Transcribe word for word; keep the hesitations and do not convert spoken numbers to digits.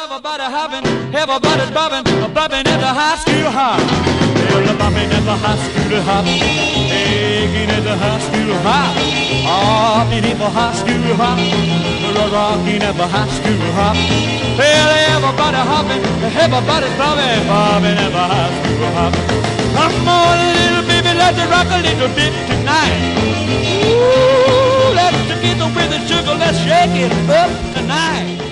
Everybody hopping, everybody's bobbing, bobbing at the high school hop. Well, bobbing at the high school hop, taking at the high school hop, hopping at the high school hop, rocking at the high school hop. Well, everybody hopping, everybody's bobbing, bobbing at the high school hop. Come on, little baby, let's rock a little bit tonight. Ooh, let's get with the sugar, let's shake it up tonight.